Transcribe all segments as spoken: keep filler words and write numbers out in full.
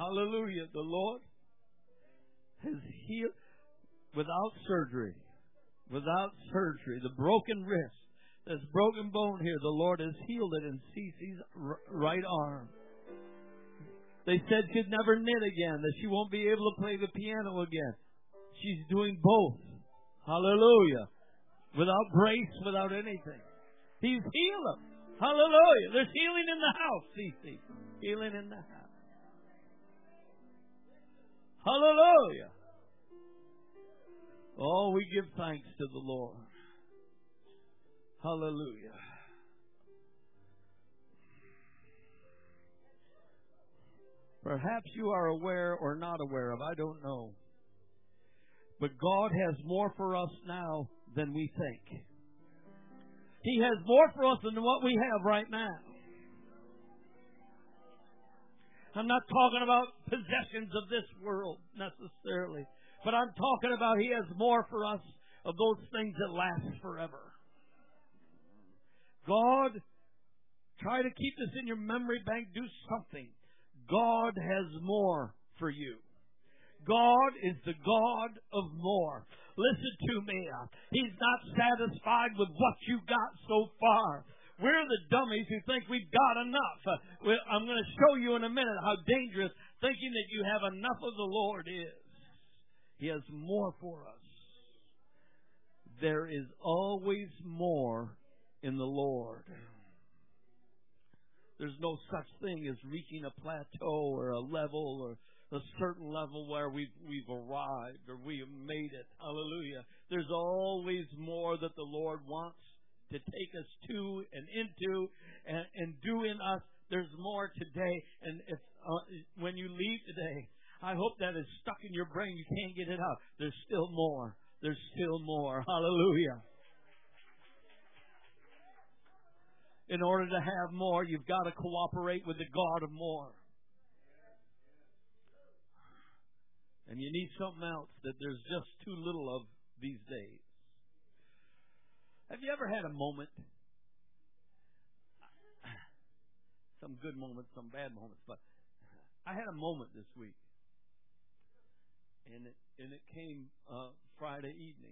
Hallelujah. The Lord has healed without surgery. Without surgery. The broken wrist. This broken bone here, the Lord has healed it in Cece's right arm. They said she'd never knit again, that she won't be able to play the piano again. She's doing both. Hallelujah. Without brace, without anything. He's healed them. Hallelujah. There's healing in the house, Cece. Healing in the house. Hallelujah. Oh, we give thanks to the Lord. Hallelujah. Perhaps you are aware or not aware of, I don't know. But God has more for us now than we think. He has more for us than what we have right now. I'm not talking about possessions of this world necessarily, but I'm talking about He has more for us of those things that last forever. God, try to keep this in your memory bank. Do something. God has more for you. God is the God of more. Listen to me. He's not satisfied with what you got so far. We're the dummies who think we've got enough. I'm going to show you in a minute how dangerous thinking that you have enough of the Lord is. He has more for us. There is always more in the Lord. There's no such thing as reaching a plateau or a level or a certain level where we've, we've arrived or we have made it. Hallelujah. There's always more that the Lord wants to take us to and into and, and do in us. There's more today. And if uh, when you leave today, I hope that is stuck in your brain. You can't get it out. There's still more. There's still more. Hallelujah. In order to have more, you've got to cooperate with the God of more. And you need something else that there's just too little of these days. Have you ever had a moment? Some good moments, some bad moments, but I had a moment this week. And it, and it came uh, Friday evening.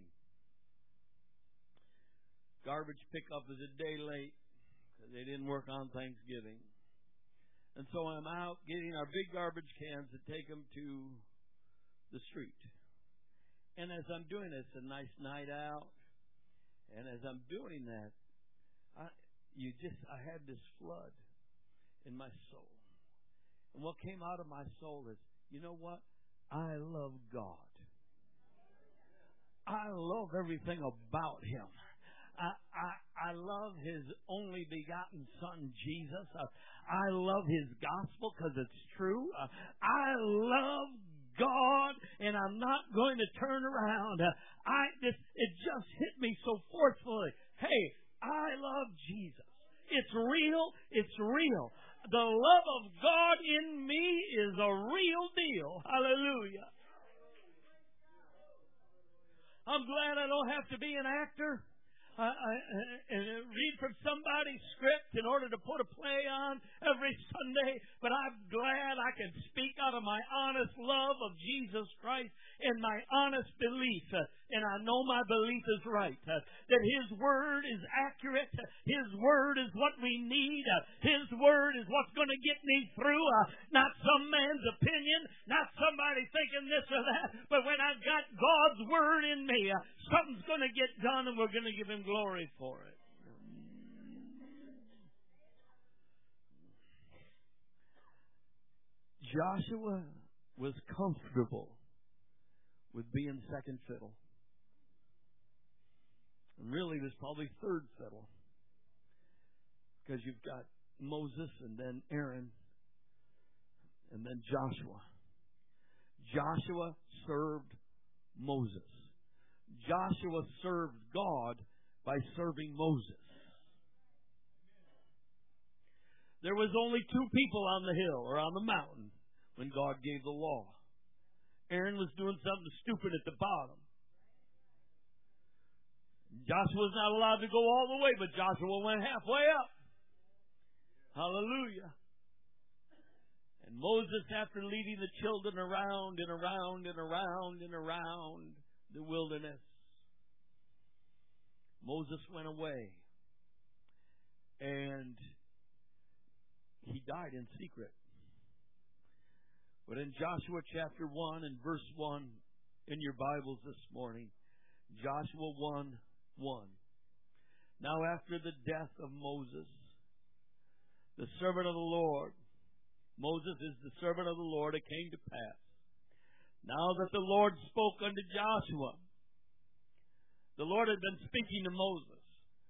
Garbage pickup is a day late. They didn't work on Thanksgiving. And so I'm out getting our big garbage cans to take them to the street. And as I'm doing this, a nice night out. And as I'm doing that, I, you just, I had this flood in my soul. And what came out of my soul is, you know what? I love God. I love everything about Him. I, I, I love His only begotten Son, Jesus. I, I love His gospel because it's true. Uh, I love God, and I'm not going to turn around. Uh, I this, it just hit me so forcefully. Hey, I love Jesus. It's real. It's real. The love of God in me is a real deal. Hallelujah. I'm glad I don't have to be an actor. Uh, uh, and read from somebody's script in order to put a play on every Sunday, but I'm glad I can speak out of my honest love of Jesus Christ and my honest belief, uh, and I know my belief is right, uh, that His Word is accurate, uh, His Word is what we need, uh, His Word is what's going to get me through, uh, not some man's opinion, not somebody thinking this or that, but when I've got God's Word in me, uh, something's going to get done and we're going to give Him glory for it. Joshua was comfortable with being second fiddle. And really, there's probably third fiddle. Because you've got Moses and then Aaron and then Joshua. Joshua served Moses. Joshua served God by serving Moses. There was only two people on the hill or on the mountain when God gave the law. Aaron was doing something stupid at the bottom. Joshua's not allowed to go all the way, but Joshua went halfway up. Hallelujah. And Moses, after leading the children around and around and around and around the wilderness, Moses went away. And he died in secret. But in Joshua chapter one and verse one in your Bibles this morning, Joshua one one. Now after the death of Moses, the servant of the Lord, Moses is the servant of the Lord, it came to pass. Now that the Lord spoke unto Joshua, the Lord had been speaking to Moses.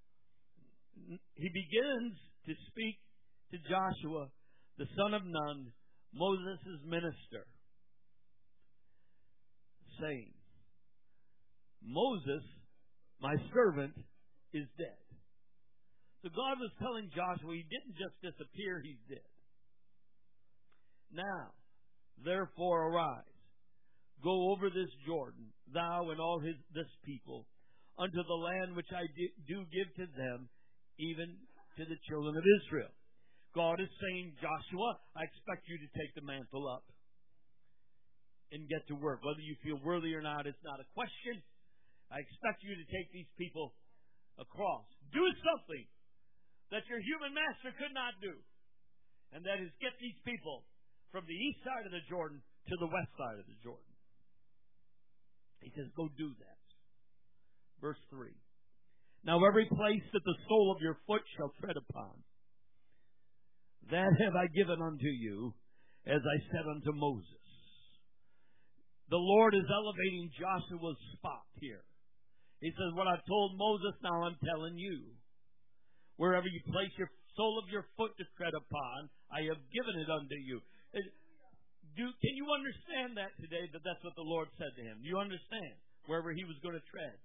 He begins to speak to Joshua, the son of Nun, Moses' minister, saying, Moses, my servant, is dead. So God was telling Joshua, he didn't just disappear, he's dead. Now, therefore arise, go over this Jordan, thou and all his this people, unto the land which I do give to them, even to the children of Israel. God is saying, Joshua, I expect you to take the mantle up and get to work. Whether you feel worthy or not, it's not a question. I expect you to take these people across. Do something that your human master could not do. And that is get these people from the east side of the Jordan to the west side of the Jordan. He says, go do that. Verse three. Now every place that the sole of your foot shall tread upon, that have I given unto you, as I said unto Moses. The Lord is elevating Joshua's spot here. He says, what I've told Moses, now I'm telling you. Wherever you place your sole of your foot to tread upon, I have given it unto you. Do, can you understand that today, that that's what the Lord said to him? Do you understand? Wherever he was going to tread.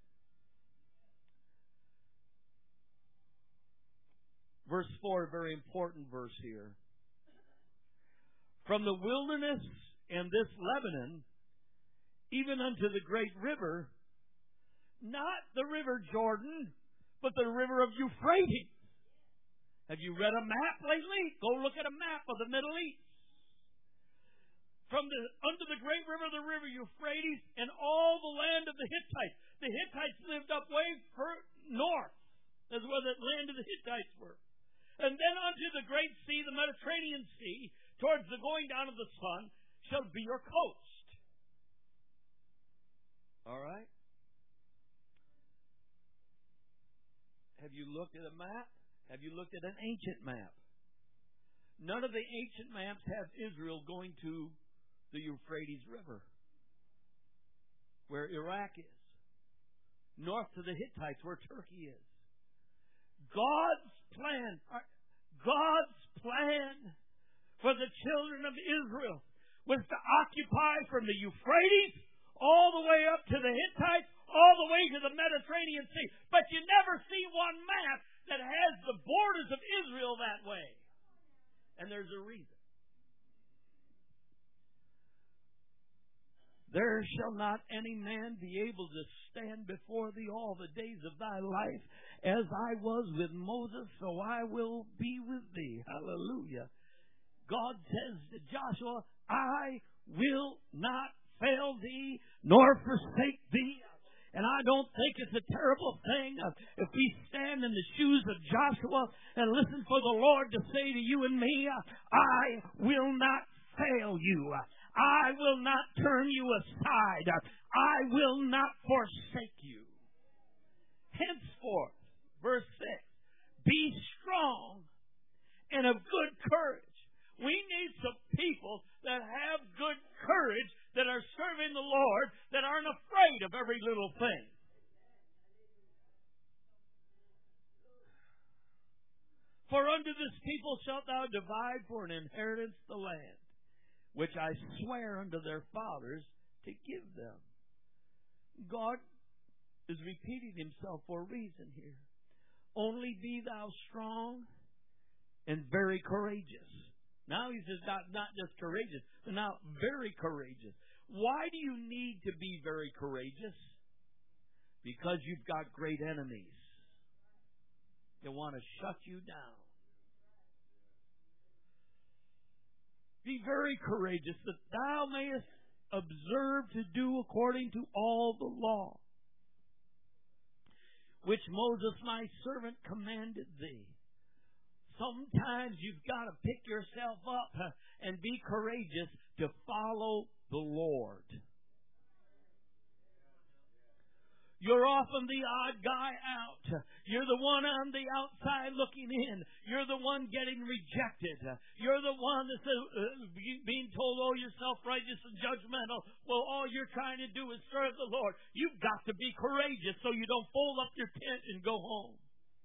Verse four, a very important verse here. From the wilderness and this Lebanon, even unto the great river, not the river Jordan, but the river of Euphrates. Have you read a map lately? Go look at a map of the Middle East. From the under the great river, the river Euphrates, and all the land of the Hittites. The Hittites lived up way north. That's where the land of the Hittites were. And then unto the great sea, the Mediterranean Sea, towards the going down of the sun, shall be your coast. All right? Have you looked at a map? Have you looked at an ancient map? None of the ancient maps have Israel going to the Euphrates River, where Iraq is, north to the Hittites, where Turkey is. God's plan, God's plan for the children of Israel was to occupy from the Euphrates all the way up to the Hittites, all the way to the Mediterranean Sea. But you never see one map that has the borders of Israel that way. And there's a reason. There shall not any man be able to stand before thee all the days of thy life. As I was with Moses, so I will be with thee. Hallelujah. God says to Joshua, I will not fail thee, nor forsake thee. And I don't think it's a terrible thing if we stand in the shoes of Joshua and listen for the Lord to say to you and me, I will not fail you. I will not turn you aside. I will not forsake you. Henceforth, verse six, be strong and of good courage. We need some people that have good courage, that are serving the Lord, that aren't afraid of every little thing. For unto this people shalt thou divide for an inheritance the land, which I swear unto their fathers to give them. God is repeating himself for a reason here. Only be thou strong and very courageous. Now he says not, not just courageous, but now very courageous. Why do you need to be very courageous? Because you've got great enemies. They want to shut you down. Be very courageous, that thou mayest observe to do according to all the law, which Moses my servant commanded thee. Sometimes you've got to pick yourself up and be courageous to follow the Lord. You're often the odd guy out. You're the one on the outside looking in. You're the one getting rejected. You're the one that's uh, being told, oh, you're self-righteous and judgmental. Well, all you're trying to do is serve the Lord. You've got to be courageous so you don't fold up your tent and go home.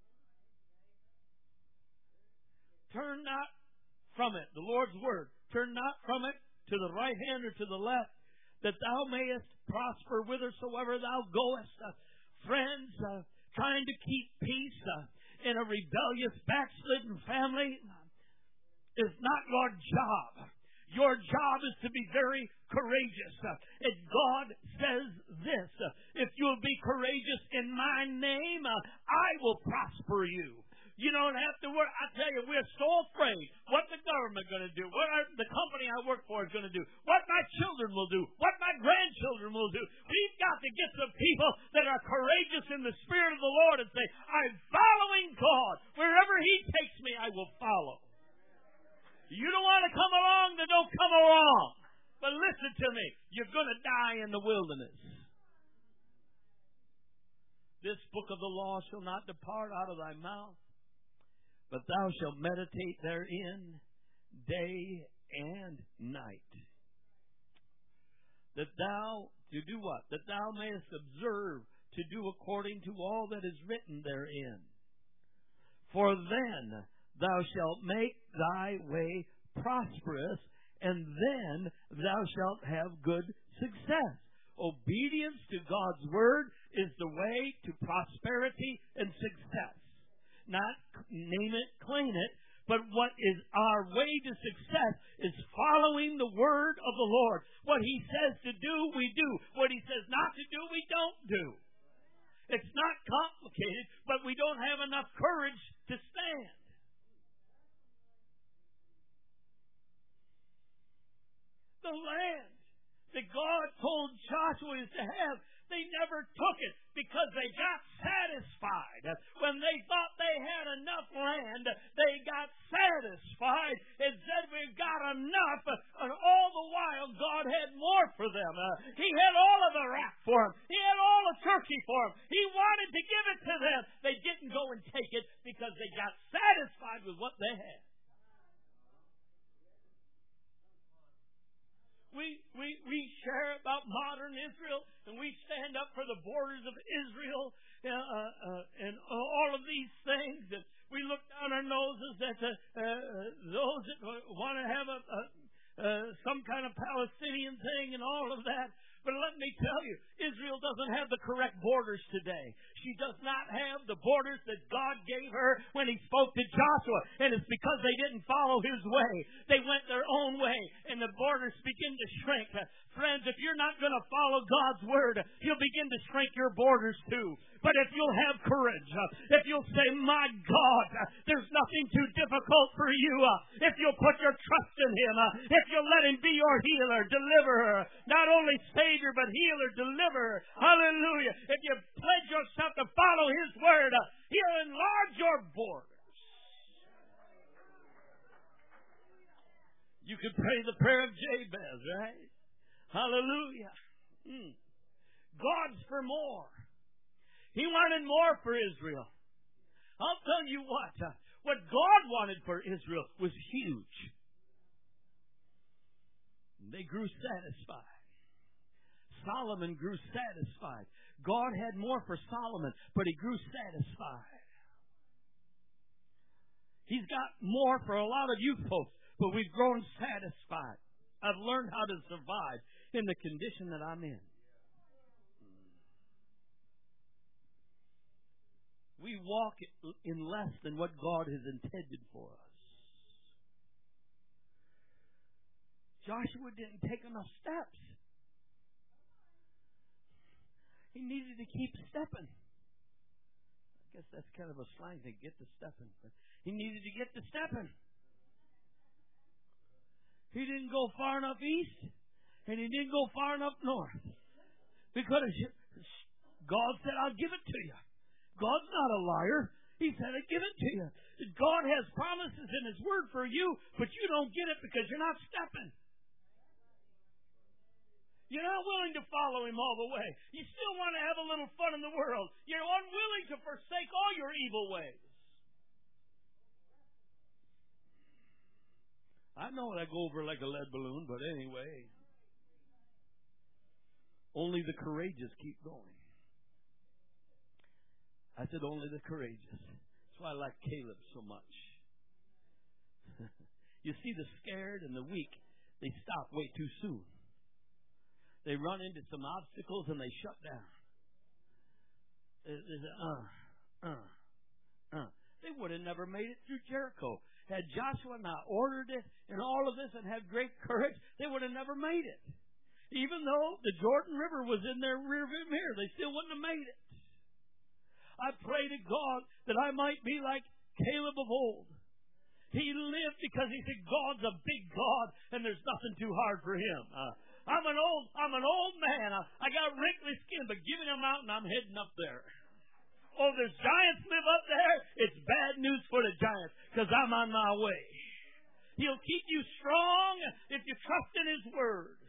Turn not from it, the Lord's word. Turn not from it to the right hand or to the left, that thou mayest prosper whithersoever thou goest. Uh, friends, uh, trying to keep peace uh, in a rebellious, backslidden family is not your job. Your job is to be very courageous. Uh, and God says this, uh, if you'll be courageous in my name, uh, I will prosper you. You don't have to worry. I tell you, we're so afraid what the government going to do, what our, the company I work for is going to do, what my children will do, what my grandchildren will do. We've got to get some people that are courageous in the Spirit of the Lord and say, I'm following God. Wherever He takes me, I will follow. You don't want to come along, then don't come along. But listen to me. You're going to die in the wilderness. This book of the law shall not depart out of thy mouth, but thou shalt meditate therein day and night. That thou, to do what? That thou mayest observe to do according to all that is written therein. For then thou shalt make thy way prosperous, and then thou shalt have good success. Obedience to God's word is the way to prosperity and success. Not name it, claim it, but what is our way to success is following the word of the Lord. What He says to do, we do. What He says not to do, we don't do. It's not complicated, but we don't have enough courage to stand. The land that God told Joshua is to have, they never took it because they got satisfied. When they thought they had enough land, they got satisfied and said, we've got enough. And all the while, God had more for them. He had all of the raft for them. He had all the turkey for them. He wanted to give it to them. They didn't go and take it because they got satisfied with what they had. We, we, we share about modern Israel, and we stand up for the borders of Israel uh, uh, and all of these things. And we look down our noses at the, uh, those that want to have a, a, uh, some kind of Palestinian thing and all of that. But let me tell you, Israel doesn't have the correct borders today. She does not have the borders that God gave her when He spoke to Joshua. And it's because they didn't follow His way. They went their own way, and the borders begin to shrink. Friends, if you're not going to follow God's word, He'll begin to shrink your borders too. But if you'll have courage, if you'll say, my God, there's nothing too difficult for you, if you'll put your trust in Him, if you'll let Him be your healer, deliverer, not only Savior, but healer, deliverer, hallelujah. If you pledge yourself to follow His word, He'll enlarge your borders. You could pray the prayer of Jabez, right? Hallelujah. Mm. God's for more. He wanted more for Israel. I'll tell you what, uh, what God wanted for Israel was huge. They grew satisfied. Solomon grew satisfied. God had more for Solomon, but he grew satisfied. He's got more for a lot of you folks, but we've grown satisfied. I've learned how to survive in the condition that I'm in. We walk in less than what God has intended for us. Joshua didn't take enough steps. He needed to keep stepping. I guess that's kind of a slang to get to stepping. But he needed to get to stepping. He didn't go far enough east, and he didn't go far enough north. Because God said, I'll give it to you. God's not a liar. He said, I'll give it to you. God has promises in His Word for you, but you don't get it because you're not stepping. You're not willing to follow Him all the way. You still want to have a little fun in the world. You're unwilling to forsake all your evil ways. I know I go over like a lead balloon, but anyway. Only the courageous keep going. I said only the courageous. That's why I like Caleb so much. You see, the scared and the weak, they stop way too soon. They run into some obstacles and they shut down. They say, uh, uh, uh. They would have never made it through Jericho. Had Joshua not ordered it and all of this and had great courage, they would have never made it. Even though the Jordan River was in their rearview mirror, they still wouldn't have made it. I pray to God that I might be like Caleb of old. He lived because he said, God's a big God and there's nothing too hard for Him. Uh, I'm an old, I'm an old man. I, I got wrinkly skin, but give me a mountain, I'm heading up there. Oh, there's giants live up there. It's bad news for the giants because I'm on my way. He'll keep you strong if you trust in His Word.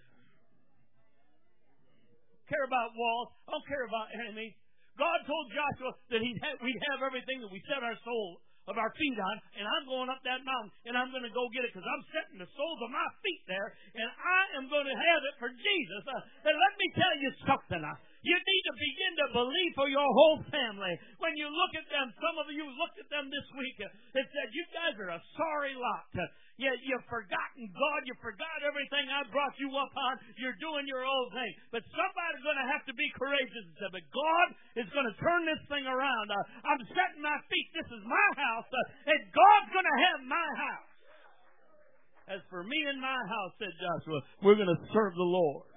I don't care about walls. I don't care about enemies. God told Joshua that he'd have, we'd have everything that we set our soul of our feet on, and I'm going up that mountain, and I'm going to go get it because I'm setting the soles of my feet there, and I am going to have it for Jesus. Uh, and let me tell you something. Uh, you need to begin to believe for your whole family. When you look at them, some of you looked at them this week uh, and said, you guys are a sorry lot. Uh, you, you've forgotten God. You forgot everything I brought you up on. You're doing your own thing. But somebody's going to have to be courageous and say, but God is going to turn this thing around. Uh, I'm setting my feet. This is my house. Uh, and God's going to have my house. As for me and my house, said Joshua, we're going to serve the Lord.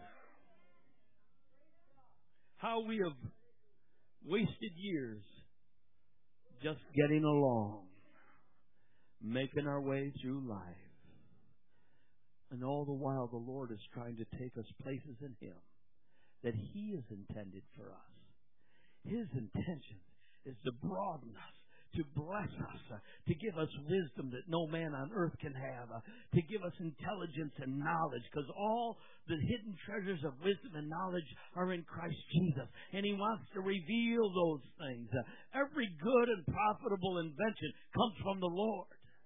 How we have wasted years just getting along, making our way through life. And all the while the Lord is trying to take us places in Him that He has intended for us. His intention is to broaden us, to bless us, uh, to give us wisdom that no man on earth can have, uh, to give us intelligence and knowledge, because all the hidden treasures of wisdom and knowledge are in Christ Jesus, and He wants to reveal those things. Uh, every good and profitable invention comes from the Lord.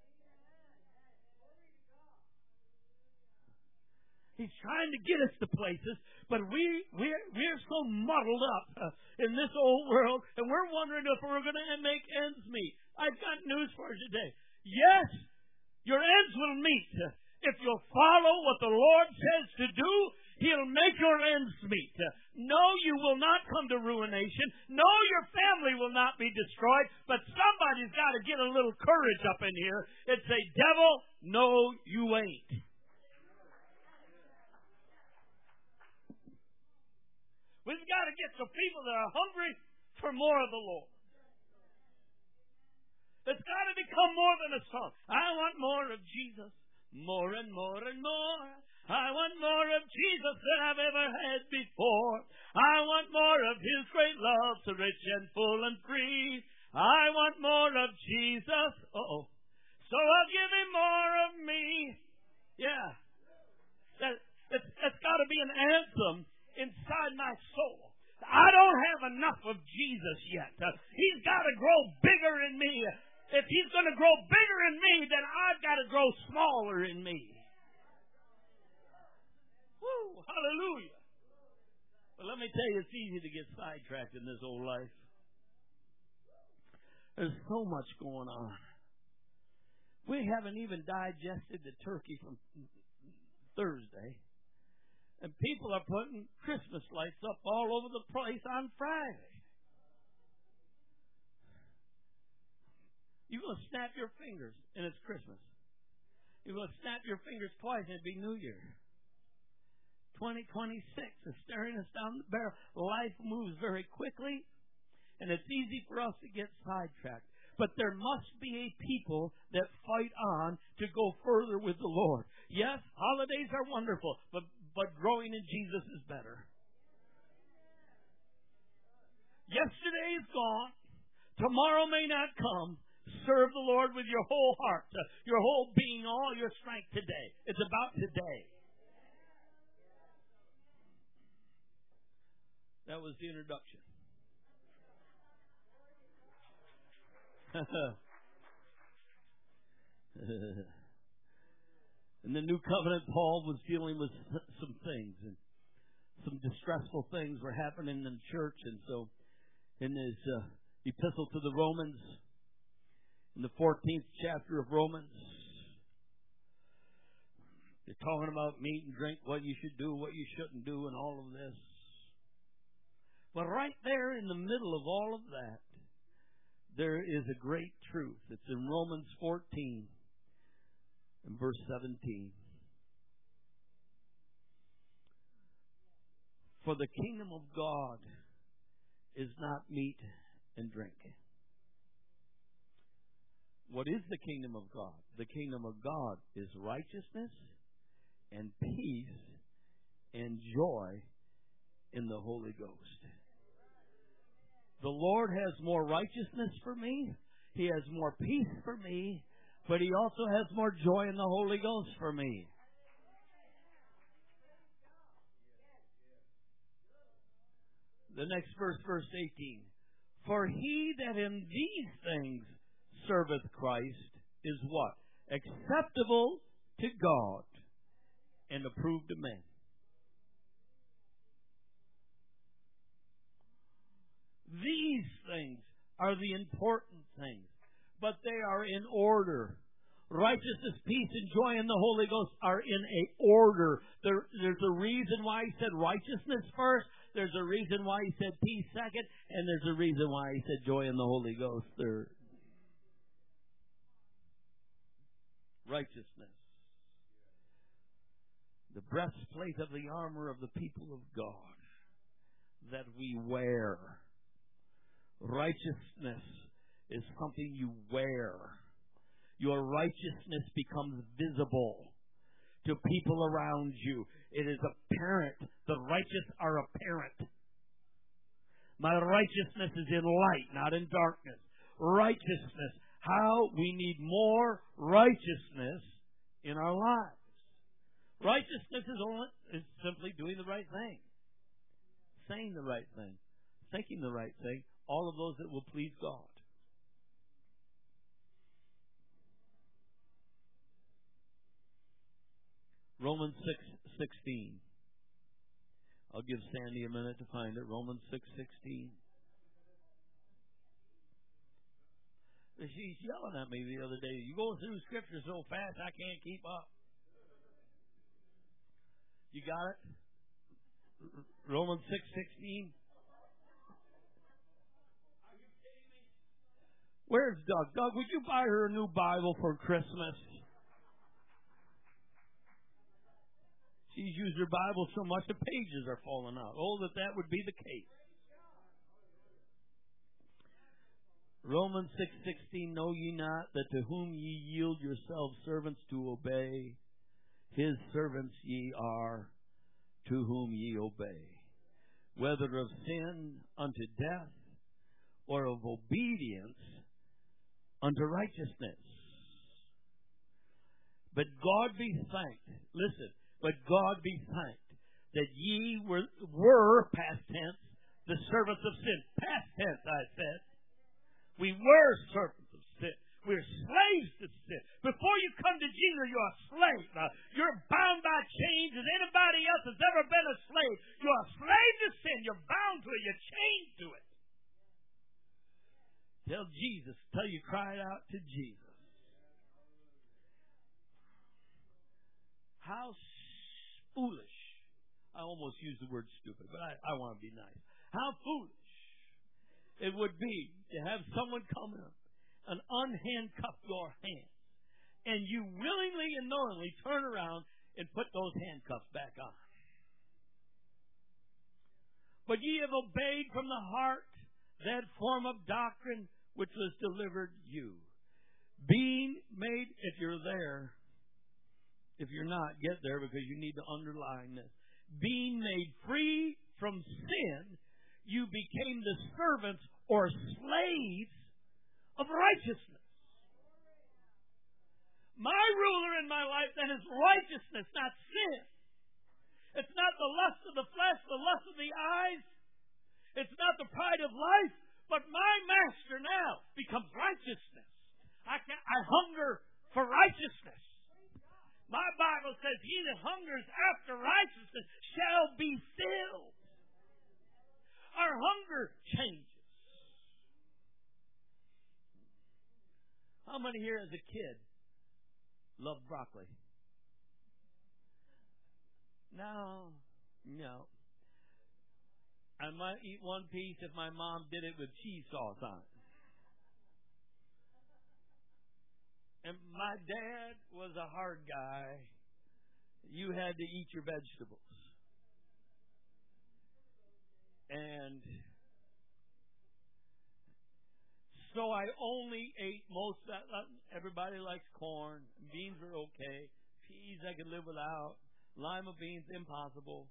He's trying to get us to places, but we, we're, we're so muddled up uh, in this old world, and we're wondering if we're going to make ends meet. I've got news for you today. Yes, your ends will meet. If you'll follow what the Lord says to do, He'll make your ends meet. No, you will not come to ruination. No, your family will not be destroyed, but somebody's got to get a little courage up in here and say, devil, no, you ain't. We've got to get some people that are hungry for more of the Lord. It's got to become more than a song. I want more of Jesus. More and more and more. I want more of Jesus than I've ever had before. I want more of His great love, so rich and full and free. I want more of Jesus. Uh-oh. So I'll give Him more of me. Yeah. That, it's, it's got to be an anthem inside my soul. I don't have enough of Jesus yet. Uh, he's got to grow bigger in me. If He's going to grow bigger in me, then I've got to grow smaller in me. Woo, hallelujah. But let me tell you, it's easy to get sidetracked in this old life. There's so much going on. We haven't even digested the turkey from Thursday. And people are putting Christmas lights up all over the place on Friday. You're going to snap your fingers, and it's Christmas. You're going to snap your fingers twice, and it'd be New Year. twenty twenty-six is staring us down the barrel. Life moves very quickly, and it's easy for us to get sidetracked. But there must be a people that fight on to go further with the Lord. Yes, holidays are wonderful, but, but growing in Jesus is better. Yesterday is gone. Tomorrow may not come. Serve the Lord with your whole heart, uh, your whole being, all your strength today. It's about today. That was the introduction. In the New Covenant, Paul was dealing with some things, and some distressful things were happening in the church. And so in his uh, epistle to the Romans, in the fourteenth chapter of Romans, they're talking about meat and drink, what you should do, what you shouldn't do, and all of this. But right there in the middle of all of that, there is a great truth. It's in Romans fourteen and verse seventeen. For the kingdom of God is not meat and drink. What is the kingdom of God? The kingdom of God is righteousness and peace and joy in the Holy Ghost. The Lord has more righteousness for me. He has more peace for me. But He also has more joy in the Holy Ghost for me. The next verse, verse eighteen. For he that in these things serveth Christ is what? Acceptable to God and approved of men. These things are the important things, but they are in order. Righteousness, peace, and joy in the Holy Ghost are in a order. There, there's a reason why He said righteousness first. There's a reason why He said peace second. And there's a reason why He said joy in the Holy Ghost third. Righteousness. The breastplate of the armor of the people of God that we wear. Righteousness is something you wear. Your righteousness becomes visible to people around you. It is apparent. The righteous are apparent. My righteousness is in light, not in darkness. Righteousness. How we need more righteousness in our lives. Righteousness is, only, is simply doing the right thing. Saying the right thing. Thinking the right thing. All of those that will please God. Romans six sixteen. I'll give Sandy a minute to find it. Romans six sixteen. She's yelling at me the other day. You go through Scripture so fast I can't keep up. You got it? Romans six sixteen. Where's Doug? Doug, would you buy her a new Bible for Christmas? She's used her Bible so much the pages are falling out. Oh, that that would be the case. Romans six sixteen, know ye not that to whom ye yield yourselves servants to obey, His servants ye are, to whom ye obey, whether of sin unto death, or of obedience unto righteousness. But God be thanked. Listen. But God be thanked that ye were, were, past tense, the servants of sin. Past tense, I said. We were servants of sin. We're slaves to sin. Before you come to Jesus, you're a slave. Now, you're bound by chains as anybody else has ever been a slave. You're a slave to sin. You're bound to it. You're chained to it. Tell Jesus, tell you cried out to Jesus. How foolish. I almost used the word stupid, but I, I want to be nice. How foolish it would be to have someone come up and unhandcuff your hands, and you willingly and knowingly turn around and put those handcuffs back on. But ye have obeyed from the heart that form of doctrine which was delivered you, being made, if you're there, If you're not, get there because you need to underline this. Being made free from sin, you became the servants or slaves of righteousness. My ruler in my life then is righteousness, not sin. It's not the lust of the flesh, the lust of the eyes. It's not the pride of life, but my master now becomes righteousness. I, can, I hunger for righteousness. My Bible says, he that hungers after righteousness shall be filled. Our hunger changes. How many here as a kid love broccoli? No, no. I might eat one piece if my mom did it with cheese sauce on it. And my dad was a hard guy. You had to eat your vegetables. And so I only ate most of that. Everybody likes corn. Beans are okay. Peas I could live without. Lima beans, impossible.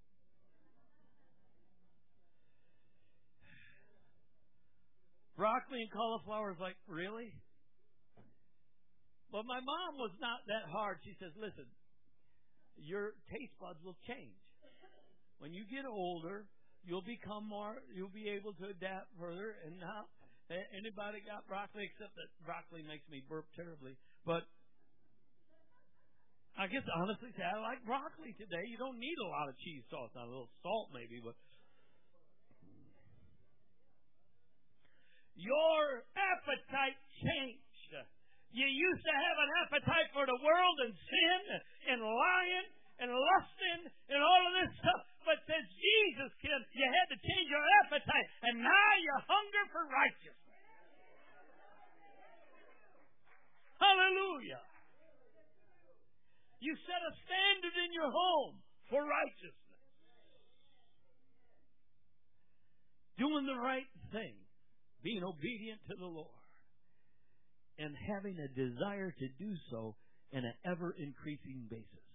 Broccoli and cauliflower is like, really? But my mom was not that hard. She says, listen, your taste buds will change. When you get older, you'll become more, you'll be able to adapt further. And now, anybody got broccoli, except that broccoli makes me burp terribly. But I guess honestly, say I like broccoli today. You don't need a lot of cheese sauce, not a little salt maybe, but your appetite changed. You used to have an appetite for the world and sin and lying and lusting and all of this stuff. But since Jesus came, you had to change your appetite. And now you hunger for righteousness. Hallelujah. You set a standard in your home for righteousness. Doing the right thing. Being obedient to the Lord. And having a desire to do so in an ever-increasing basis.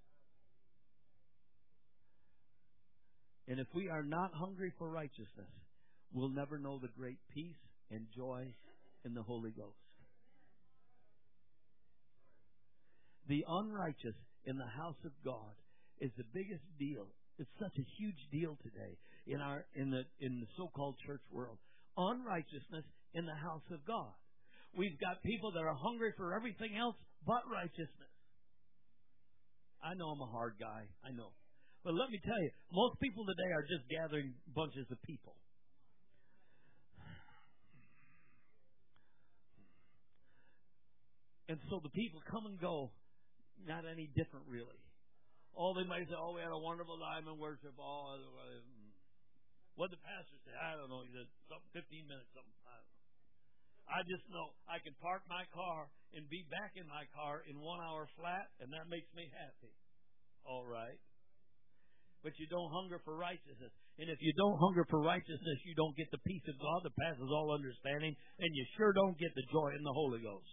And if we are not hungry for righteousness, we'll never know the great peace and joy in the Holy Ghost. The unrighteous in the house of God is the biggest deal. It's such a huge deal today in our in the in the so-called church world. Unrighteousness in the house of God. We've got people that are hungry for everything else but righteousness. I know I'm a hard guy. I know. But let me tell you, most people today are just gathering bunches of people. And so the people come and go, not any different really. Oh, they might say, oh, we had a wonderful time in worship. Oh, what did the pastor say? I don't know. He said something, fifteen minutes, something. I don't know. I just know I can park my car and be back in my car in one hour flat, and that makes me happy. All right. But you don't hunger for righteousness. And if you don't hunger for righteousness, you don't get the peace of God that passes all understanding, and you sure don't get the joy in the Holy Ghost.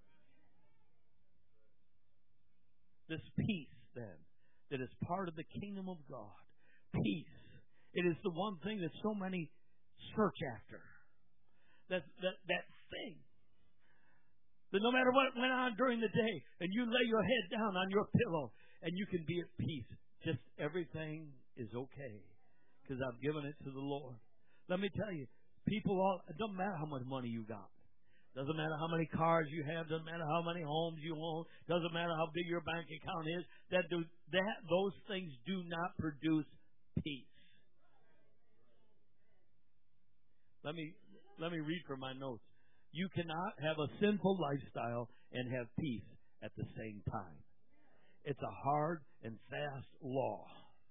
This peace, then, that is part of the kingdom of God. Peace. It is the one thing that so many search after. That, that, that thing. That no matter what went on during the day, and you lay your head down on your pillow, and you can be at peace. Just everything is okay. Because I've given it to the Lord. Let me tell you, people all, it doesn't matter how much money you got. Doesn't matter how many cars you have. Doesn't matter how many homes you own. Doesn't matter how big your bank account is. That do, that those things do not produce peace. Let me let me read from my notes. You cannot have a sinful lifestyle and have peace at the same time. It's a hard and fast law.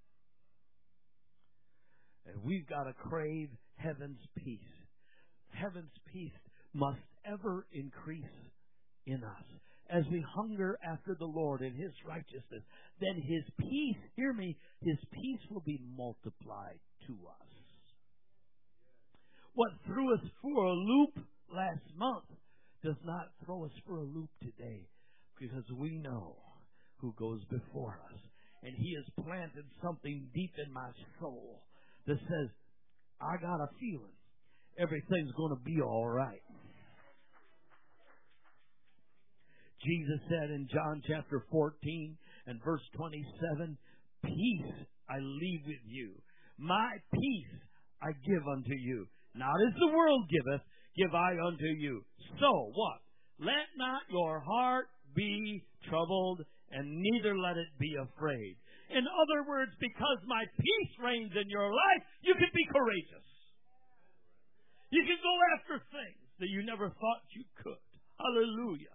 And we've got to crave heaven's peace. Heaven's peace must ever increase in us. As we hunger after the Lord and His righteousness, then His peace, hear me, His peace will be multiplied to us. What threw us for a loop last month does not throw us for a loop today, because we know who goes before us. And He has planted something deep in my soul that says, I got a feeling everything's going to be all right. Jesus said in John chapter fourteen and verse twenty-seven, peace I leave with you. My peace I give unto you. Not as the world giveth, give I unto you. So what? Let not your heart be troubled, and neither let it be afraid. In other words, because my peace reigns in your life, you can be courageous. You can go after things that you never thought you could. Hallelujah.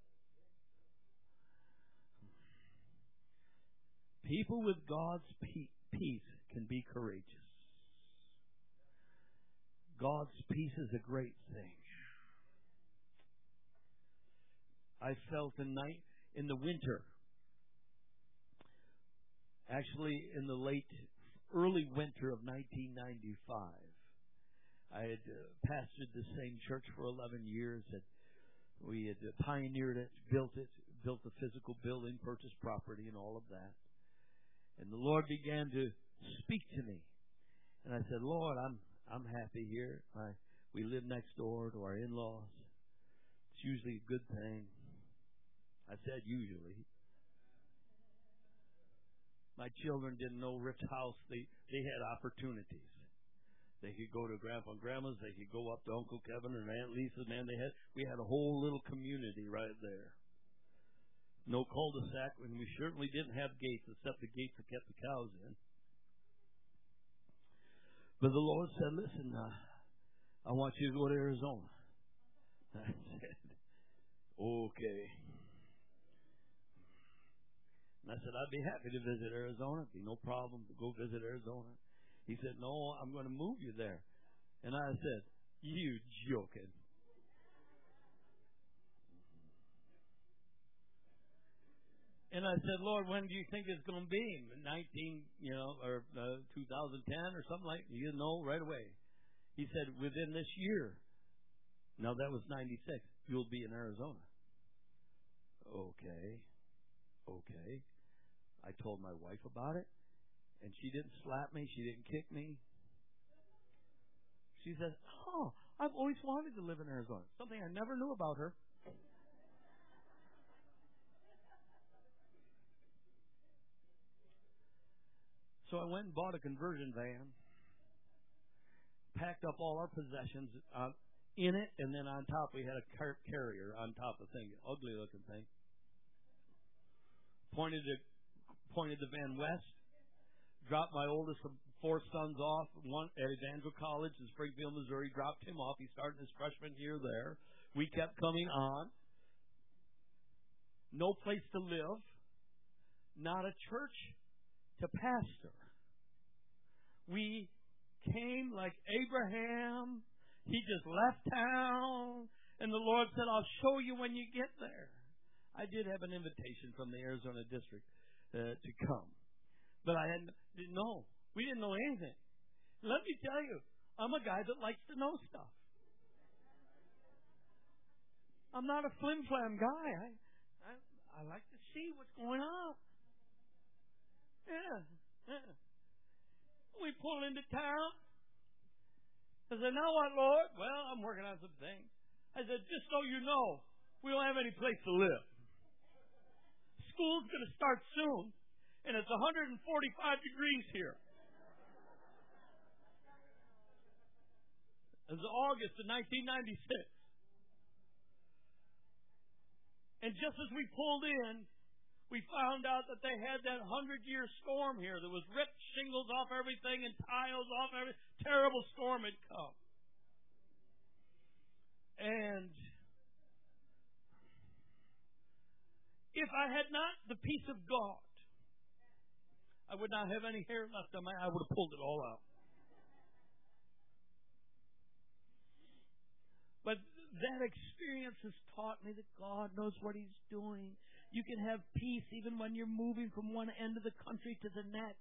People with God's peace can be courageous. God's peace is a great thing. I felt in night in the winter, actually in the late, early winter of nineteen ninety-five. I had uh, pastored the same church for eleven years. That we had uh, pioneered it, built it, built the physical building, purchased property, and all of that. And the Lord began to speak to me, and I said, "Lord, I'm I'm happy here. I, we live next door to our in-laws. It's usually a good thing." I said, "Usually." My children didn't know Rick's house. They they had opportunities. They could go to Grandpa and Grandma's. They could go up to Uncle Kevin and Aunt Lisa's. Man, they had we had a whole little community right there. No cul-de-sac, and we certainly didn't have gates, except the gates that kept the cows in. But the Lord said, "Listen, uh, I want you to go to Arizona." I said, "Okay." And I said, "I'd be happy to visit Arizona. It'd be no problem to go visit Arizona." He said, "No, I'm going to move you there." And I said, "You joking?" And I said, "Lord, when do you think it's going to be? nineteen, you know, or uh, two thousand ten or something like that?" You know, right away. He said, "Within this year." Now, that was ninety-six. "You'll be in Arizona." Okay. Okay. I told my wife about it, and she didn't slap me. She didn't kick me. She said, "Oh, I've always wanted to live in Arizona." Something I never knew about her. So I went and bought a conversion van, packed up all our possessions uh, in it, and then on top we had a car- carrier on top of the thing, ugly looking thing. Pointed it, pointed the van west, dropped my oldest of four sons off, one at Evangel College in Springfield, Missouri, dropped him off. He started his freshman year there. We kept coming on. No place to live, not a church to pastor. We came like Abraham. He just left town, and the Lord said, "I'll show you when you get there." I did have an invitation from the Arizona district uh, to come, but I hadn't, didn't know. We didn't know anything. Let me tell you, I'm a guy that likes to know stuff. I'm not a flim-flam guy. I, I I like to see what's going on. Yeah, yeah. We pull into town. I said, "Now what, Lord?" "Well, I'm working on some things." I said, "Just so you know, we don't have any place to live. School's going to start soon, and it's one hundred forty-five degrees here." It was August of nineteen ninety-six. And just as we pulled in, we found out that they had that hundred-year storm here that was ripped shingles off everything and tiles off everything. Terrible storm had come. And if I had not the peace of God, I would not have any hair left on my head. I would have pulled it all out. But that experience has taught me that God knows what He's doing. You can have peace even when you're moving from one end of the country to the next.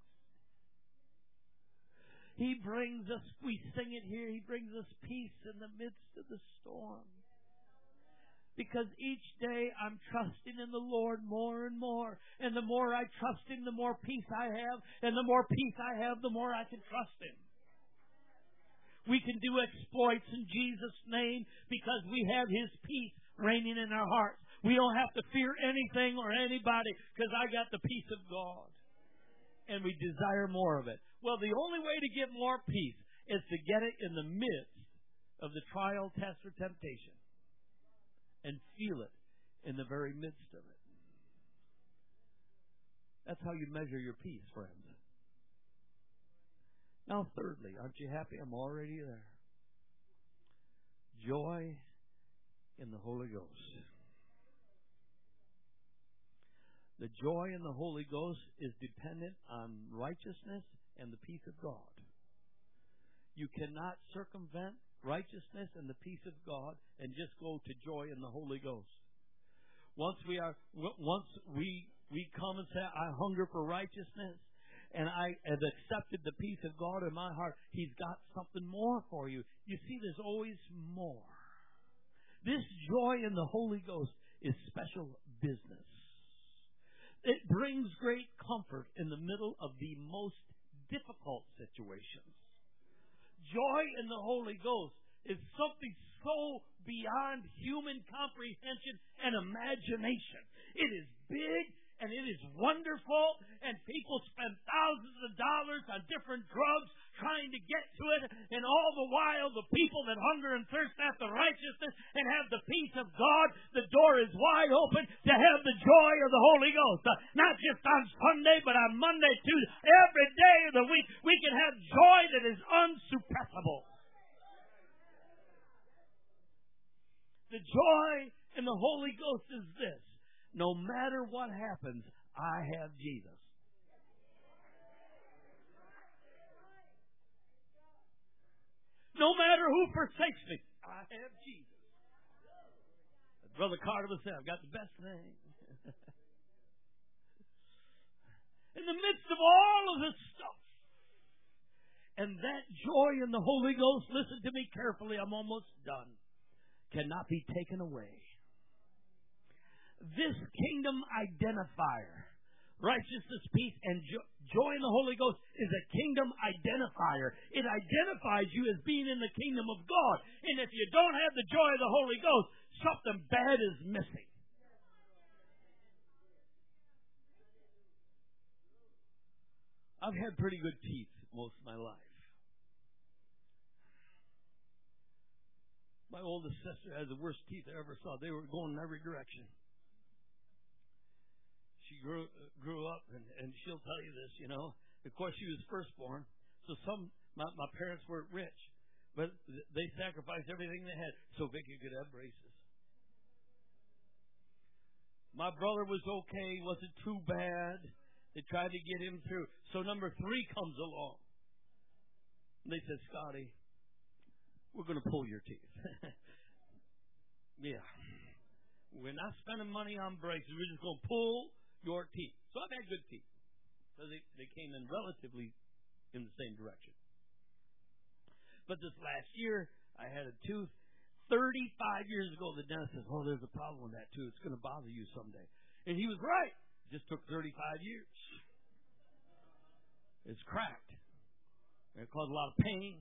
He brings us, we sing it here, He brings us peace in the midst of the storm. Because each day I'm trusting in the Lord more and more. And the more I trust Him, the more peace I have. And the more peace I have, the more I can trust Him. We can do exploits in Jesus' name because we have His peace reigning in our hearts. We don't have to fear anything or anybody because I got the peace of God. And we desire more of it. Well, the only way to get more peace is to get it in the midst of the trial, test, or temptation. And feel it in the very midst of it. That's how you measure your peace, friends. Now, thirdly, aren't you happy? I'm already there. Joy in the Holy Ghost. The joy in the Holy Ghost is dependent on righteousness and the peace of God. You cannot circumvent righteousness and the peace of God and just go to joy in the Holy Ghost. Once we are, once we we come and say, I hunger for righteousness, and I have accepted the peace of God in my heart, He's got something more for you. You see, there's always more. This joy in the Holy Ghost is special business. It brings great comfort in the middle of the most difficult situations. Joy in the Holy Ghost is something so beyond human comprehension and imagination. It is big and it is wonderful, and people spend thousands of dollars on different drugs trying to get to it, and all the while the people that hunger and thirst after righteousness and have the peace of God, the door is wide open to have the joy of the Holy Ghost. Uh, not just on Sunday, but on Monday, Tuesday, every day of the week, we can have joy that is unsurpassable. The joy in the Holy Ghost is this. No matter what happens, I have Jesus. No matter who forsakes me, I have Jesus. As Brother Carter would say, I've got the best thing. In the midst of all of this stuff, and that joy in the Holy Ghost, listen to me carefully, I'm almost done, cannot be taken away. This kingdom identifier, righteousness, peace, and jo- joy in the Holy Ghost is a kingdom identifier. It identifies you as being in the kingdom of God. And if you don't have the joy of the Holy Ghost, something bad is missing. I've had pretty good teeth most of my life. My oldest sister has the worst teeth I ever saw. They were going in every direction. She grew grew up, and, and she'll tell you this, you know. Of course, she was firstborn, so some my, my parents weren't rich, but they sacrificed everything they had so Vicky could have braces. My brother was okay, wasn't too bad. They tried to get him through. So number three comes along. And they said, Scotty, we're going to pull your teeth. Yeah. We're not spending money on braces. We're just going to pull your teeth. So I've had good teeth. So they, they came in relatively in the same direction. But this last year, I had a tooth. thirty-five years ago, the dentist says, oh, there's a problem with that tooth. It's going to bother you someday. And he was right. It just took thirty-five years. It's cracked. It caused a lot of pain.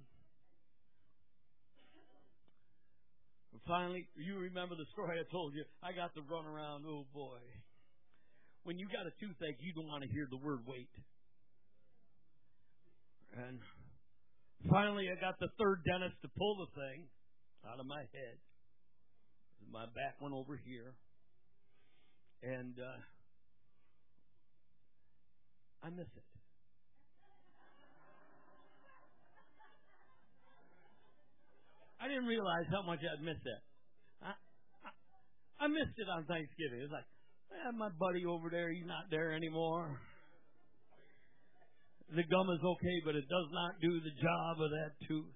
And finally, you remember the story I told you. I got to run around. Oh, boy. When you got a toothache, you don't want to hear the word wait. And finally, I got the third dentist to pull the thing out of my head. My back went over here. And uh, I miss it. I didn't realize how much I'd missed that. I, I, I missed it on Thanksgiving. It was like, eh, my buddy over there, he's not there anymore. The gum is okay, but it does not do the job of that tooth.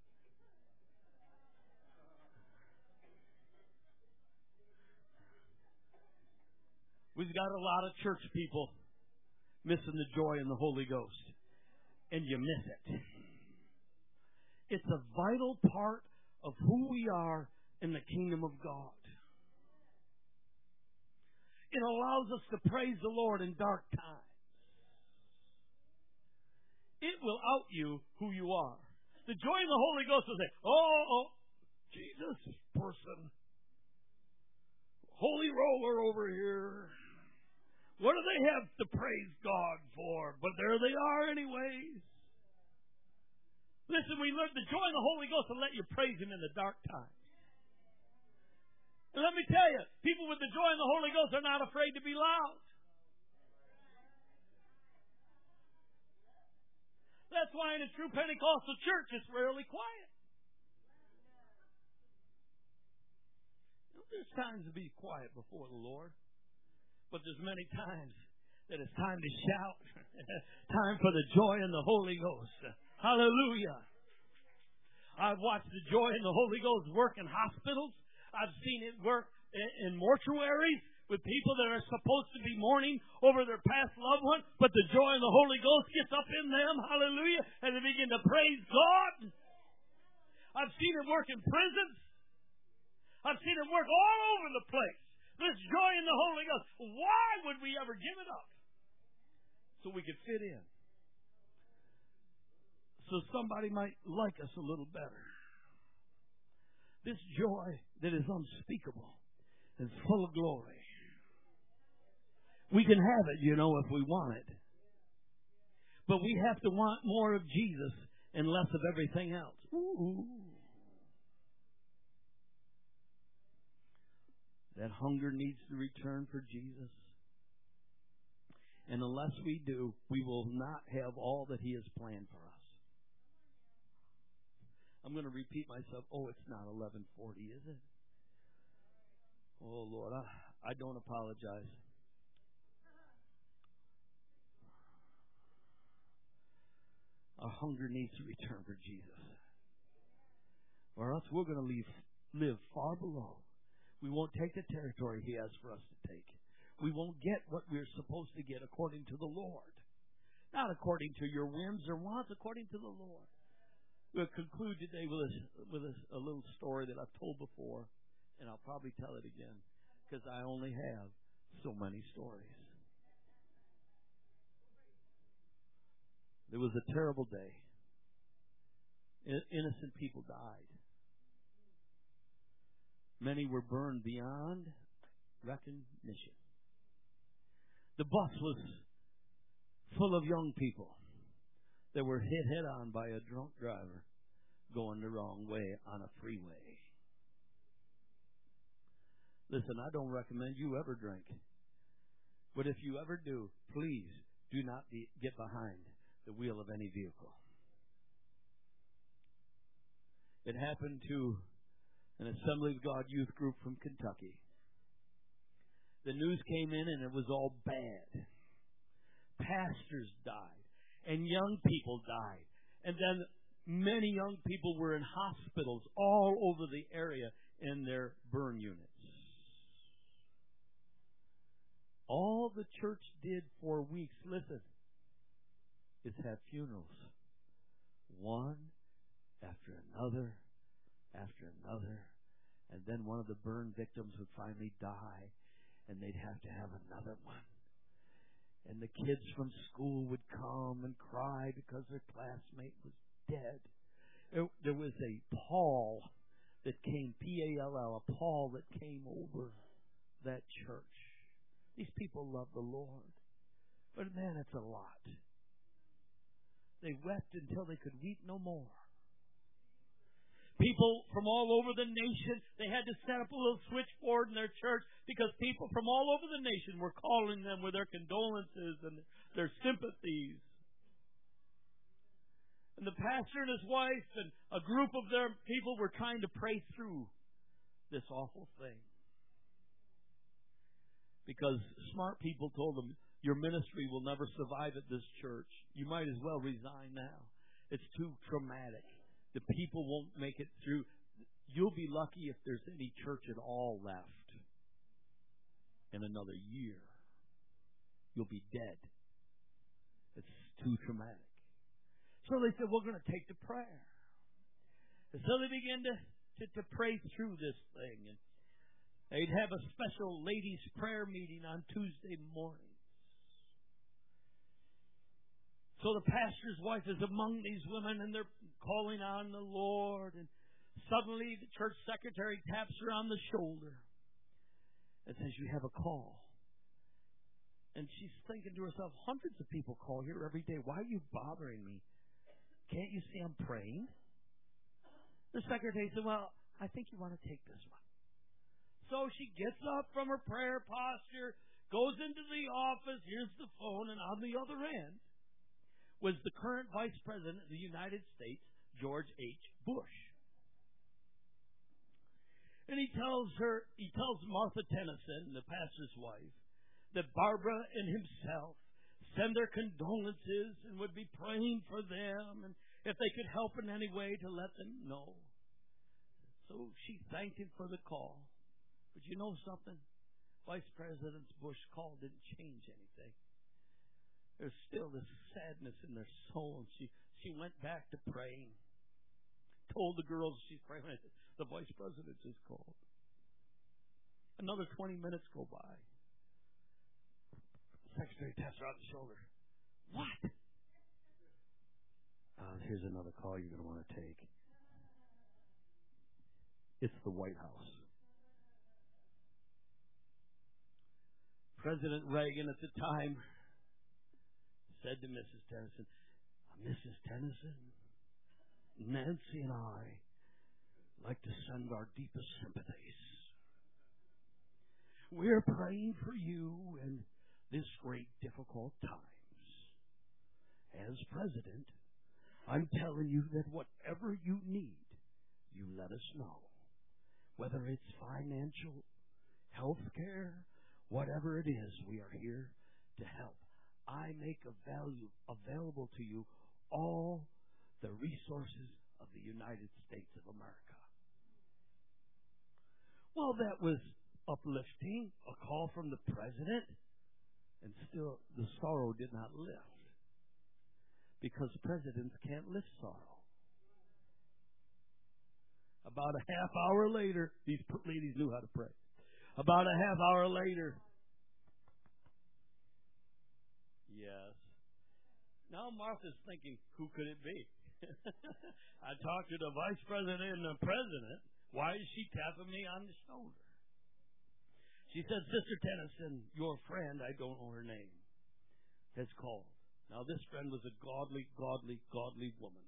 We've got a lot of church people missing the joy in the Holy Ghost. And you miss it. It's a vital part of who we are in the kingdom of God. it allows us to praise the Lord in dark times. It will out you who you are. The joy in the Holy Ghost will say, oh, oh, Jesus person, holy roller over here. What do they have to praise God for? But there they are anyways. Listen, we learned the joy in the Holy Ghost will let you praise Him in the dark times. And let me tell you, people with the joy in the Holy Ghost are not afraid to be loud. That's why in a true Pentecostal church, it's rarely quiet. There's times to be quiet before the Lord, but there's many times that it's time to shout. Time for the joy in the Holy Ghost. Hallelujah. I've watched the joy in the Holy Ghost work in hospitals. I've seen it work in mortuaries with people that are supposed to be mourning over their past loved one, but the joy in the Holy Ghost gets up in them, hallelujah, and they begin to praise God. I've seen it work in prisons. I've seen it work all over the place. This joy in the Holy Ghost. Why would we ever give it up? So we could fit in. So somebody might like us a little better. This joy that is unspeakable and full of glory. We can have it, you know, if we want it. But we have to want more of Jesus and less of everything else. Ooh. That hunger needs to return for Jesus. And unless we do, we will not have all that He has planned for us. I'm going to repeat myself. Oh, it's not eleven forty, is it? Oh, Lord, I, I don't apologize. Our hunger needs to return for Jesus. Or else we're going to leave, live far below. We won't take the territory He has for us to take. We won't get what we're supposed to get according to the Lord. Not according to your whims or wants, according to the Lord. We'll conclude today with a, with a, a little story that I've told before, and I'll probably tell it again because I only have so many stories. There was a terrible day. Innocent people died. Many were burned beyond recognition. The bus was full of young people that were hit head on by a drunk driver going the wrong way on a freeway. Listen, I don't recommend you ever drink. But if you ever do, please do not be, get behind the wheel of any vehicle. It happened to an Assembly of God youth group from Kentucky. The news came in and it was all bad. Pastors died and young people died. And then many young people were in hospitals all over the area in their burn units. All the church did for weeks, listen, is have funerals. One after another, after another. And then one of the burn victims would finally die, and they'd have to have another one. And the kids from school would come and cry because their classmate was dead. There, there was a pall that came, P A L L, a pall that came over that church. These people love the Lord. But man, it's a lot. They wept until they could weep no more. People from all over the nation, they had to set up a little switchboard in their church because people from all over the nation were calling them with their condolences and their sympathies. And the pastor and his wife and a group of their people were trying to pray through this awful thing. Because smart people told them, your ministry will never survive at this church. You might as well resign now. It's too traumatic. The people won't make it through. You'll be lucky if there's any church at all left in another year. You'll be dead. It's too traumatic. So they said, we're going to take to prayer. And so they began to, to, to pray through this thing. And They'd have a special ladies' prayer meeting on Tuesday mornings. So the pastor's wife is among these women, and they're calling on the Lord. And suddenly the church secretary taps her on the shoulder and says, "You have a call." And she's thinking to herself, hundreds of people call here every day. Why are you bothering me? Can't you see I'm praying? The secretary said, "Well, I think you want to take this one." So she gets up from her prayer posture, goes into the office, here's the phone, and on the other end was the current Vice President of the United States, George H. Bush. And he tells her, he tells Martha Tennyson, the pastor's wife, that Barbara and himself send their condolences and would be praying for them, and if they could help in any way to let them know. So she thanked him for the call. But you know something? Vice President Bush's call didn't change anything. There's still this sadness in their soul. And she, she went back to praying. Told the girls she's praying. The Vice President is called. Another twenty minutes go by. Secretary taps her on the shoulder. "What?" Uh, here's another call you're going to want to take. It's the White House. President Reagan at the time said to Missus Tennyson, "Missus Tennyson, Nancy and I like to send our deepest sympathies. We're praying for you in this great difficult times. As president, I'm telling you that whatever you need, you let us know. Whether it's financial, health care, whatever it is, we are here to help. I make value available to you all the resources of the United States of America." Well, that was uplifting, a call from the president, and still the sorrow did not lift, because presidents can't lift sorrow. About a half hour later, these ladies knew how to pray. About a half hour later, yes. Now Martha's thinking, who could it be? I talked to the vice president and the president. Why is she tapping me on the shoulder? She said, "Sister Tennyson, your friend," I don't know her name, has called. Now this friend was a godly, godly, godly woman.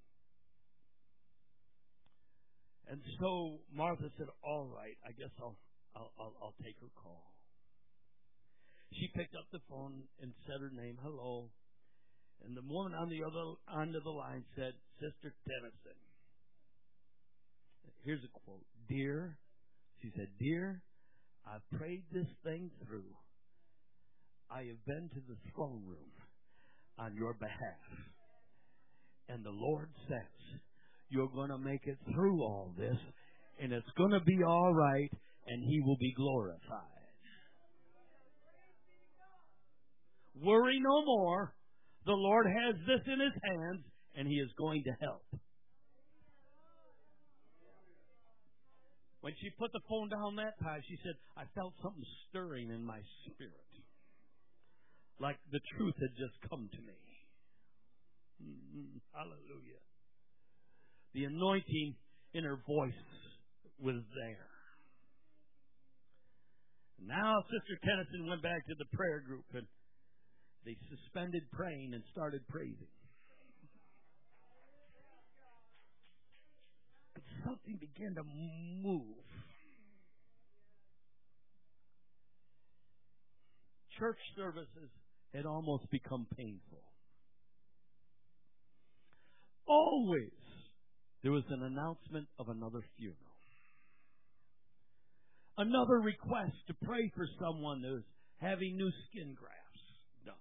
And so Martha said, "All right, I guess I'll, I'll, I'll, I'll take her call." She picked up the phone and said her name, "Hello." And the woman on the other end of the line said, "Sister Tennyson." Here's a quote. "Dear," she said, "Dear, I've prayed this thing through. I have been to the throne room on your behalf. And the Lord says, you're going to make it through all this, and it's going to be all right, and He will be glorified. Worry no more. The Lord has this in His hands, and He is going to help." When she put the phone down that time, she said, "I felt something stirring in my spirit, like the truth had just come to me." Mm-hmm. Hallelujah. The anointing in her voice was there. Now Sister Tennyson went back to the prayer group, and they suspended praying and started praising. And something began to move. Church services had almost become painful. Always there was an announcement of another funeral. Another request to pray for someone who's having new skin grafts done.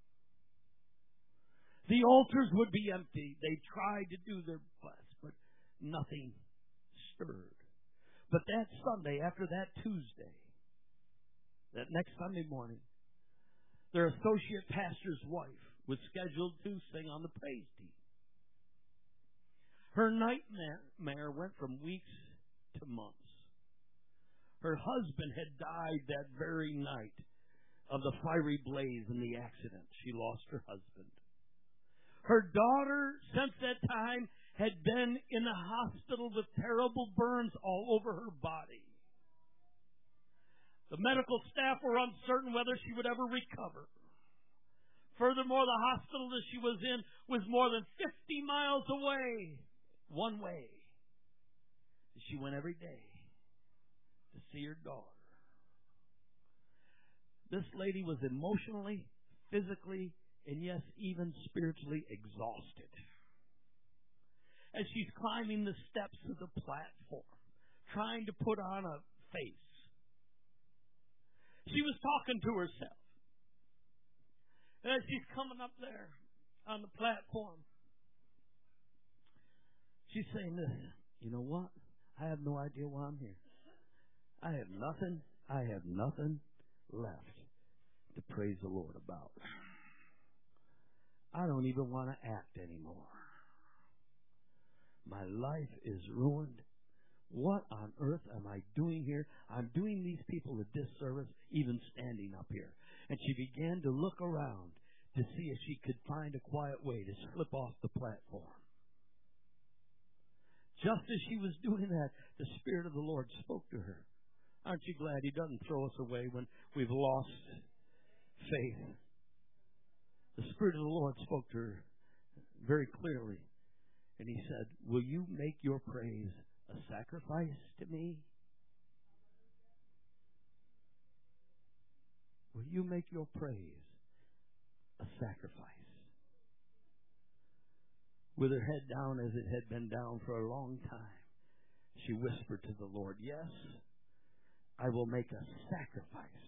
The altars would be empty. They tried to do their best, but nothing stirred. But that Sunday, after that Tuesday, that next Sunday morning, their associate pastor's wife was scheduled to sing on the praise team. Her nightmare went from weeks to months. Her husband had died that very night of the fiery blaze in the accident. She lost her husband. Her daughter, since that time, had been in the hospital with terrible burns all over her body. The medical staff were uncertain whether she would ever recover. Furthermore, the hospital that she was in was more than fifty miles away, one way. She went every day to see her daughter. This lady was emotionally, physically, and yes, even spiritually exhausted. As she's climbing the steps of the platform, trying to put on a face, she was talking to herself. And as she's coming up there on the platform, she's saying this, you know what? I have no idea why I'm here. I have nothing, I have nothing left to praise the Lord about. I don't even want to act anymore. My life is ruined. What on earth am I doing here? I'm doing these people a disservice, even standing up here. And she began to look around to see if she could find a quiet way to slip off the platform. Just as she was doing that, the Spirit of the Lord spoke to her. Aren't you glad He doesn't throw us away when we've lost faith? The Spirit of the Lord spoke to her very clearly. And He said, will you make your praise a sacrifice to me? Will you make your praise a sacrifice? With her head down as it had been down for a long time, she whispered to the Lord, yes, I will make a sacrifice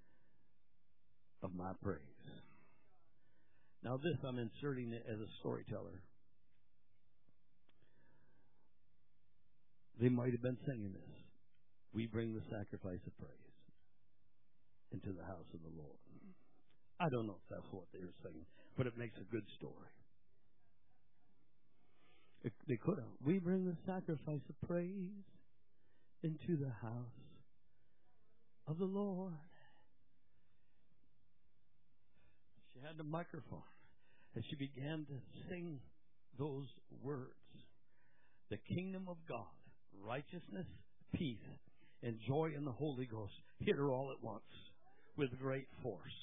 of my praise. Now this I'm inserting it as a storyteller. They might have been singing this. We bring the sacrifice of praise into the house of the Lord. I don't know if that's what they were singing, but it makes a good story. It, they could have. We bring the sacrifice of praise into the house of the Lord. She had the microphone and she began to sing those words. The kingdom of God, righteousness, peace, and joy in the Holy Ghost hit her all at once with great force.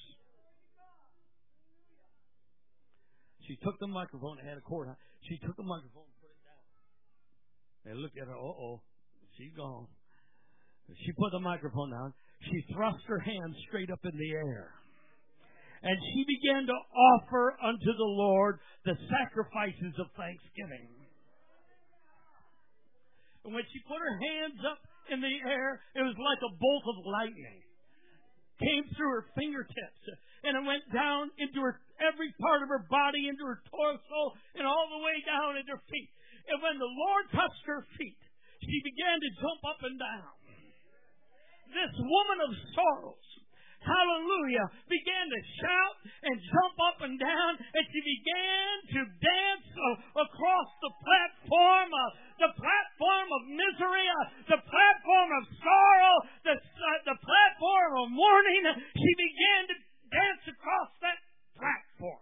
She took the microphone, it had a cord on. She took the microphone and put it down. They looked at her, uh-oh, she's gone. She put the microphone down. She thrust her hands straight up in the air. And she began to offer unto the Lord the sacrifices of thanksgiving. And when she put her hands up in the air, it was like a bolt of lightning. Came through her fingertips. And it went down into her every part of her body, into her torso, and all the way down into her feet. And when the Lord touched her feet, she began to jump up and down. This woman of sorrows, hallelujah, began to shout and jump up and down, and she began to dance uh, across the platform, uh, the platform of misery, uh, the platform of sorrow, the, uh, the platform of mourning. She began to dance across that platform.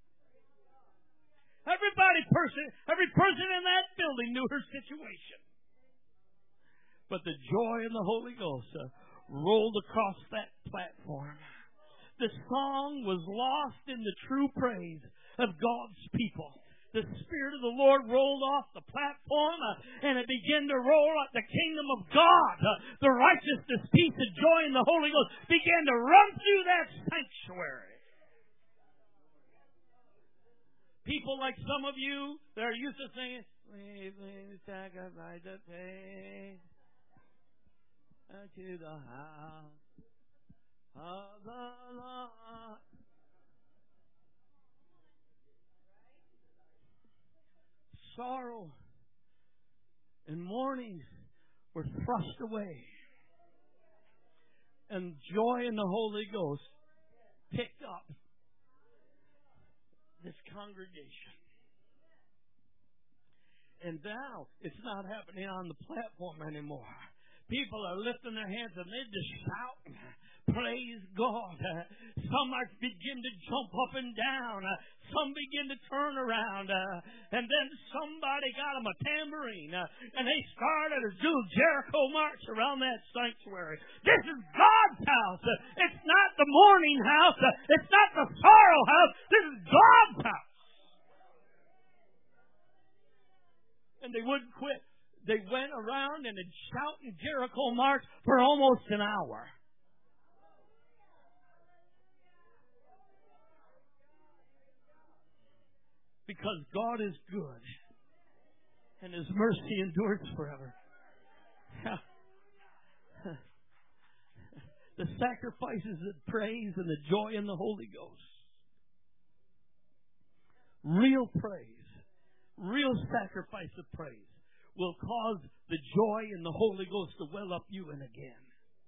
Everybody person, every person in that building knew her situation. But the joy in the Holy Ghost uh, rolled across that platform. The song was lost in the true praise of God's people. The Spirit of the Lord rolled off the platform uh, and it began to roll out. The kingdom of God, uh, the righteousness, peace, and joy in the Holy Ghost began to run through that sanctuary. People like some of you that are used to singing, we bring the sacrifice of praise to the house of the Lord. Sorrow and mourning were thrust away, and joy in the Holy Ghost picked up this congregation. And now it's not happening on the platform anymore. people are lifting their hands and they're just shouting, praise God. Uh, some are begin to jump up and down. Uh, some begin to turn around. Uh, and then somebody got them a tambourine. Uh, and they started to do Jericho march around that sanctuary. This is God's house. Uh, it's not the mourning house. Uh, it's not the sorrow house. This is God's house. And they wouldn't quit. They went around and had shouting Jericho march for almost an hour. Because God is good and His mercy endures forever. The sacrifices of praise and the joy in the Holy Ghost. Real praise, real sacrifice of praise will cause the joy in the Holy Ghost to well up you and again.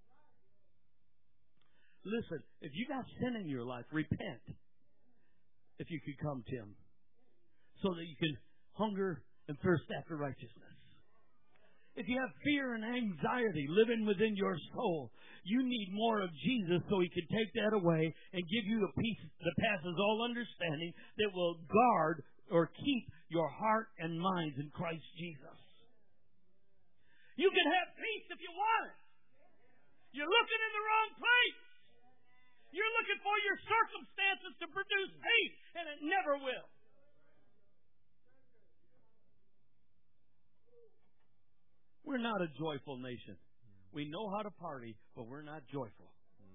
Listen, if you got sin in your life, repent. If you could come to Him. So that you can hunger and thirst after righteousness. If you have fear and anxiety living within your soul, you need more of Jesus so He can take that away and give you a peace that passes all understanding that will guard or keep your heart and minds in Christ Jesus. You can have peace if you want it. You're looking in the wrong place. You're looking for your circumstances to produce peace, and it never will. We're not a joyful nation. We know how to party, but we're not joyful.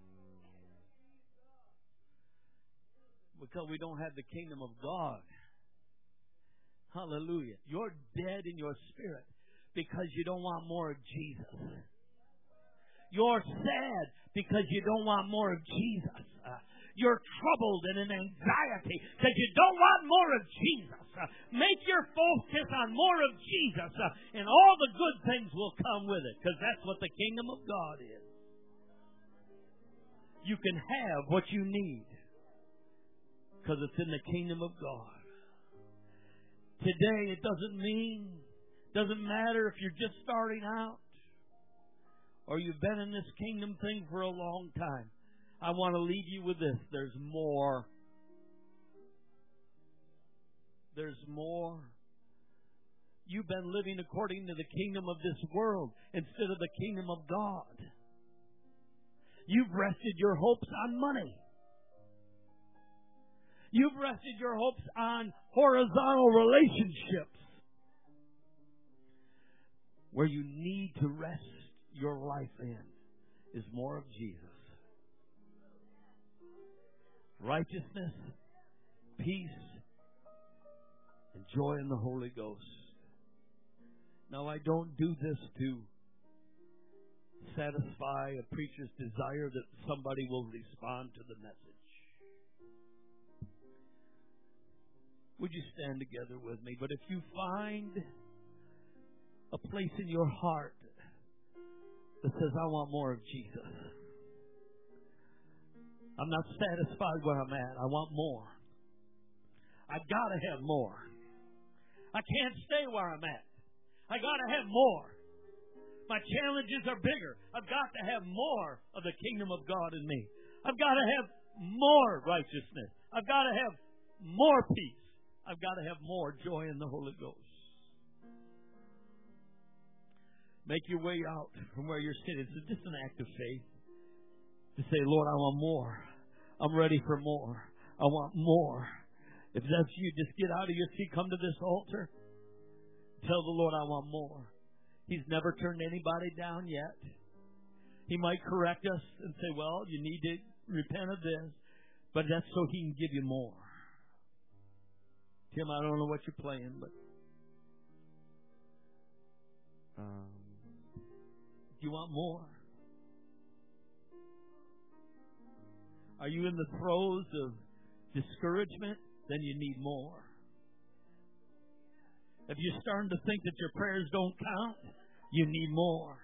Because we don't have the kingdom of God. Hallelujah. You're dead in your spirit because you don't want more of Jesus. You're sad because you don't want more of Jesus. Uh, you're troubled and in anxiety because you don't want more of Jesus. Uh, make your focus on more of Jesus, uh, and all the good things will come with it, because that's what the kingdom of God is. You can have what you need because it's in the kingdom of God. Today, it doesn't mean, doesn't matter if you're just starting out or you've been in this kingdom thing for a long time. I want to leave you with this. There's more. There's more. You've been living according to the kingdom of this world instead of the kingdom of God. You've rested your hopes on money. You've rested your hopes on horizontal relationships. Where you need to rest your life in is more of Jesus. Righteousness, peace, and joy in the Holy Ghost. Now, I don't do this to satisfy a preacher's desire that somebody will respond to the message. Would you stand together with me? But if you find a place in your heart that says, I want more of Jesus. I'm not satisfied where I'm at. I want more. I got to have more. I can't stay where I'm at. I got to have more. My challenges are bigger. I've got to have more of the kingdom of God in me. I've got to have more righteousness. I've got to have more peace. I've got to have more joy in the Holy Ghost. Make your way out from where you're sitting. It's just an act of faith. To say, Lord, I want more. I'm ready for more. I want more. If that's you, just get out of your seat. Come to this altar. Tell the Lord, I want more. He's never turned anybody down yet. He might correct us and say, well, you need to repent of this. But that's so He can give you more. Tim, I don't know what you're playing, but um, do you want more? Are you in the throes of discouragement? Then you need more. If you're starting to think that your prayers don't count, you need more.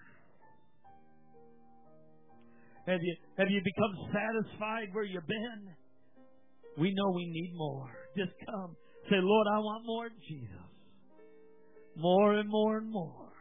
Have you, have you become satisfied where you've been? We know we need more. Just come. Say, Lord, I want more of Jesus. More and more and more.